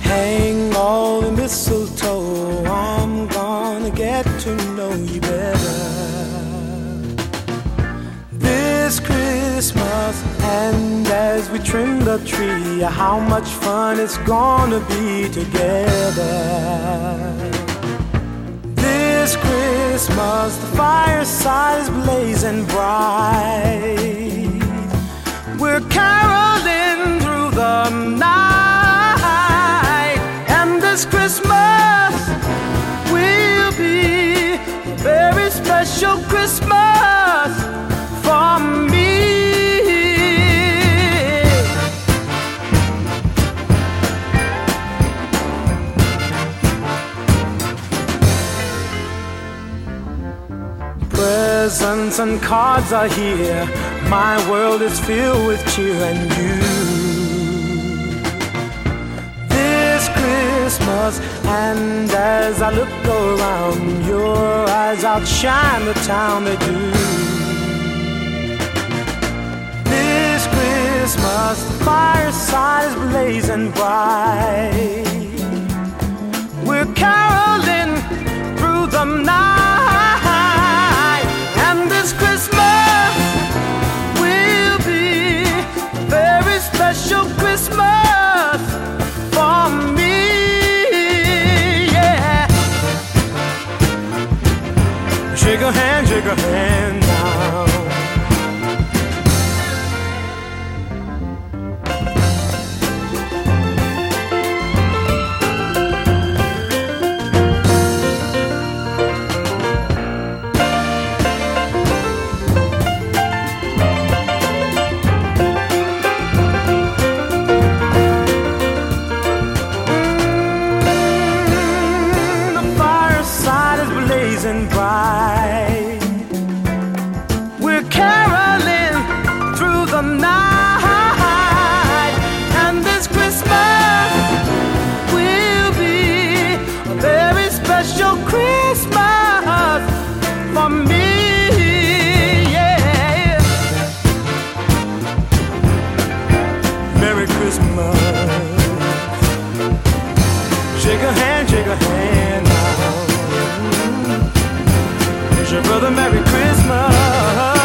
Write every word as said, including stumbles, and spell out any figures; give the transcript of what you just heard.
Hang all the mistletoe, I'm gonna get to know you better this Christmas. And as we trim the tree, how much fun it's gonna be together this Christmas. The fireside is blazing bright, we're caroling through the night, and this Christmas will be a very special Christmas for me. Presents and cards are here, my world is filled with cheer and you this Christmas. And as I look around, your eyes outshine the town they do this Christmas. The fireside is blazing bright, we're caroling through the night, and this Christmas will be a very special Christmas for me, yeah. Shake a hand, shake a hand now. Bright, we're caroling through the night, and this Christmas will be a very special Christmas for me, yeah. Merry Christmas. Shake a hand, shake a hand now. Your brother, Merry Christmas.